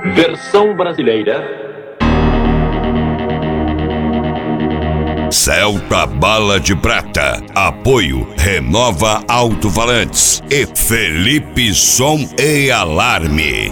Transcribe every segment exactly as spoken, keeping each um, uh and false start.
Versão brasileira. Celta Bala de Prata. Apoio Renova Alto-Falantes e Felipe Som e Alarme.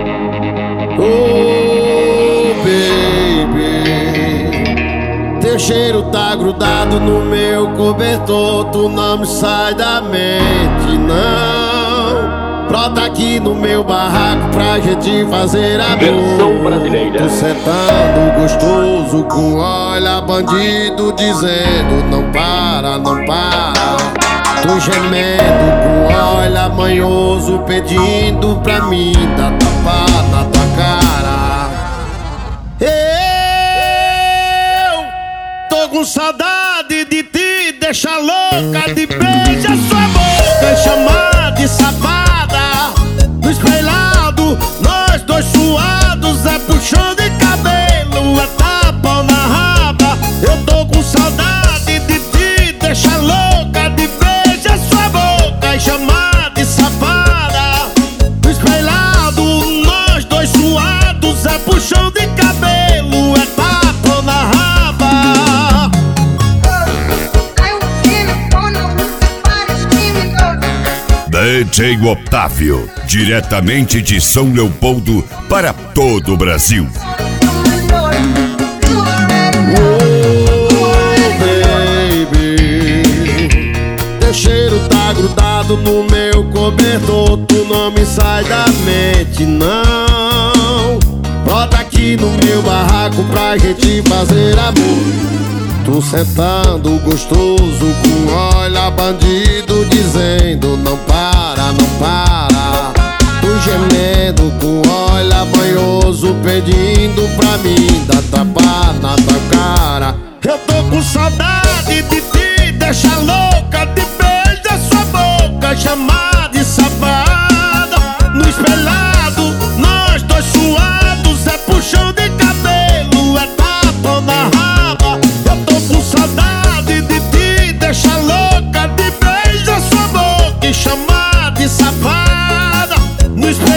Oh, baby, teu cheiro tá grudado no meu cobertor. Tu não me sai da mente, não. Brota aqui no meu barraco pra gente fazer amor. Versão brasileira. Tu sentando gostoso com olha bandido dizendo não para, não para. Tu gemendo com olha manhoso pedindo pra mim dar tapa na tua cara. Eu tô com saudade de te deixar louca, de beijar sua boca e chamar de safada. No espelhado, nós dois suados, é puxão de cabelo, é tapa na raba. Eu tô com saudade de te deixar louca, de beijar sua boca e chamar de safada. No espelhado, nós dois suados, é puxão de cabelo, é tapa na raba. D J Otávio, diretamente de São Leopoldo para todo o Brasil. Oh, baby, teu cheiro tá grudado no meu cobertor. Tu não me sai da mente, não. Brota aqui no meu barraco pra gente fazer amor. Tu sentando gostoso com olha bandido dizendo não para, não para. Tu gemendo com olha banhoso pedindo pra mim dar tapa na tua cara. Eu tô com saudade de te deixar louca, de beijar sua boca, chamar de safada. No espelhado, nós dois suados, é puxão de cabelo, é tapa na raba. Eu tô com saudade de te deixar louca, de beijar sua boca e chamar de safada. No espelhado,